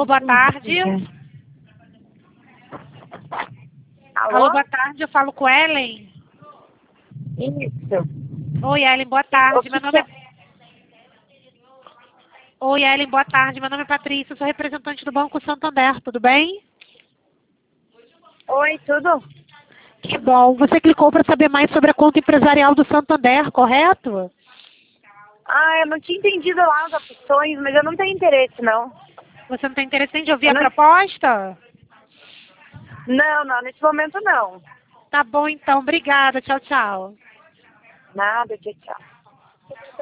Alô, boa tarde. Alô? Alô, boa tarde, eu falo com Ellen. Isso. Oi, Ellen, boa tarde. Meu nome é... Oi, Ellen, boa tarde. Meu nome é Patrícia, eu sou representante do Banco Santander, tudo bem? Oi, tudo? Que bom. Você clicou para saber mais sobre a conta empresarial do Santander, correto? Ah, eu não tinha entendido lá as opções, mas eu não tenho interesse, não. Você não tem interesse em ouvir Eu a não... proposta? Não, nesse momento não. Tá bom, então. Obrigada. Tchau, tchau. Nada, tchau, tchau.